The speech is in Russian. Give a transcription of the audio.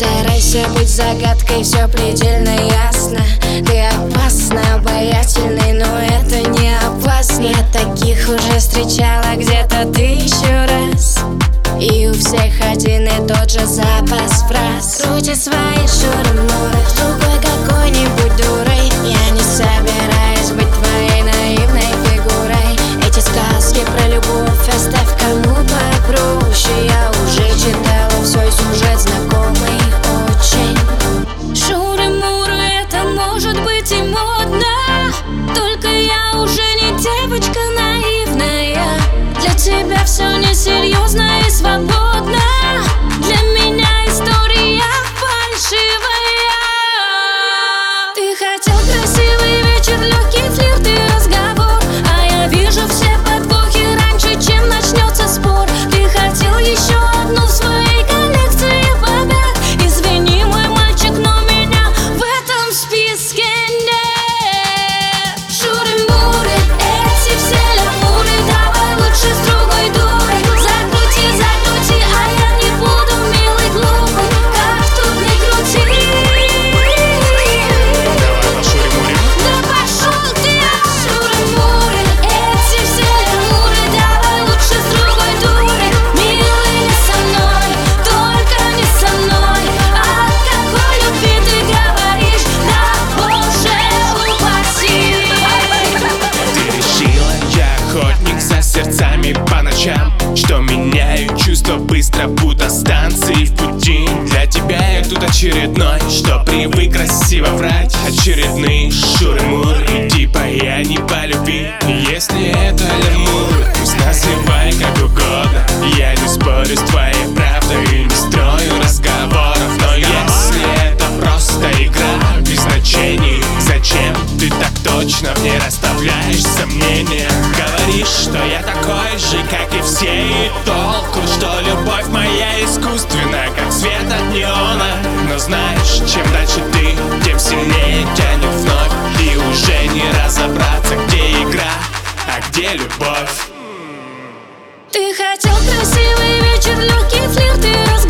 Старайся быть загадкой, все предельно ясно. Ты опасна, обаятельный, но это не опасно. Я таких уже встречала где-то 1000 раз, и у всех один и тот же запас фраз. Крути свои шуры-муры с другой какой-нибудь дурой. Я не собираюсь быть твоей наивной фигурой. Эти сказки про любовь оставь кому попроще. Я уже читала все, сюжет знакомый очень. Шуры-муры, это может быть и модно, только я уже не девочка наивная. Для тебя все несерьезно и свободно. Для меня история фальшивая. Ты хотел красивый вечер, легкий флирт и разговор, а я вижу все подвохи раньше, чем начнется спор. Ты хотел еще одну в своей коллекции побед. Извини, мой мальчик, но меня в этом списке нет. Шуры-муры, эти все лямуры, давай лучше с другой дурой. Закрути, а я не буду милый глупый, как тут не крути. Давай пошурим-мурим. Да пошел ты! Шуры-муры, эти все лямуры, давай лучше с другой дурой. Милый, не со мной, только не со мной. О какой любви ты говоришь? Да боже упаси! Ты решила, я охотник за сердцами по ночам, что меняю чувства быстро, будто станции в пути. Для тебя я тут очередной, что привык красиво врать. Очередные шуры-муры, и типа я не по любви. Если это лямур, пусть называй как угодно. Я не спорю с твоей правдой и не строю разговоров. Но если это просто игра без значений, зачем ты так точно мне расставляешь сомнения? Говоришь, что я такой же, как и все, и толку, что любовь моя искусственна, как свет от неона. Но знаешь, чем дальше ты, тем сильнее тянет вновь, и уже не разобраться, где игра, а где любовь. Ты хотел красивый вечер, легкий флирт и разговор,